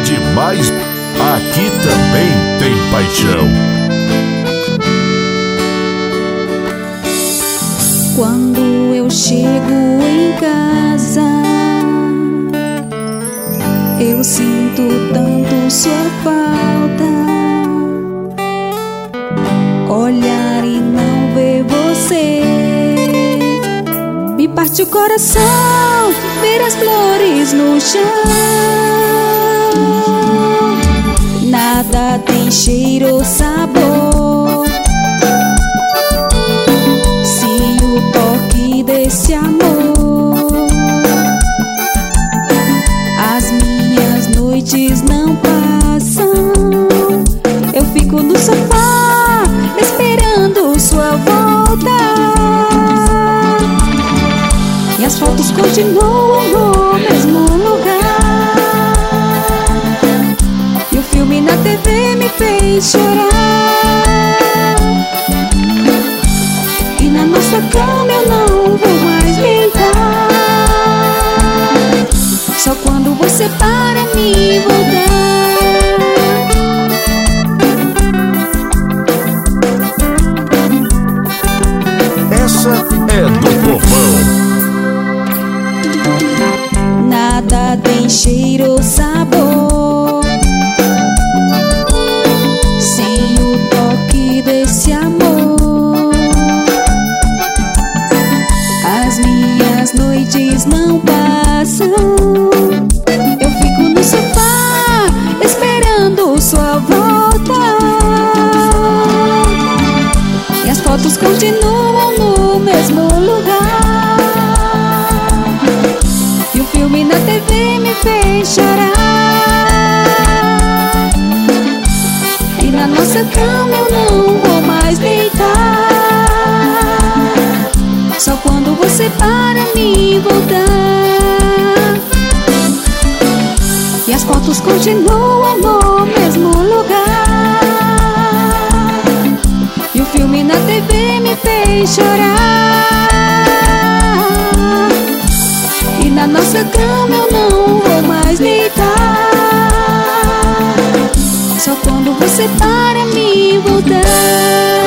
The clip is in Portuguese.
demais. Aqui também tem paixão. Quando eu chego em casa, eu sinto tanto sua falta. Olhar e não ver você me parte o coração, ver as flores no chão. Nada tem cheiro ou sabor se o toque desse amor. As minhas noites não passam, eu fico no sofá esperando sua volta. E as fotos continuam no mesmo lugar, e o filme na TV me fez chorar. E na nossa cama eu não vou mais deitar, só quando você para me voltar. Essa é do povão. Nada tem cheiro ou sabor sem o toque desse amor. As minhas noites não passam, eu fico no sofá esperando sua volta. E as fotos continuam no mesmo lugar, e o filme na TV me fez chorar. E na nossa cama eu não vou mais deitar, só quando você para me voltar. E as fotos continuam no mesmo lugar, e o filme na TV me fez chorar. E na nossa cama eu não vou mais deitar, só quando você para me voltar.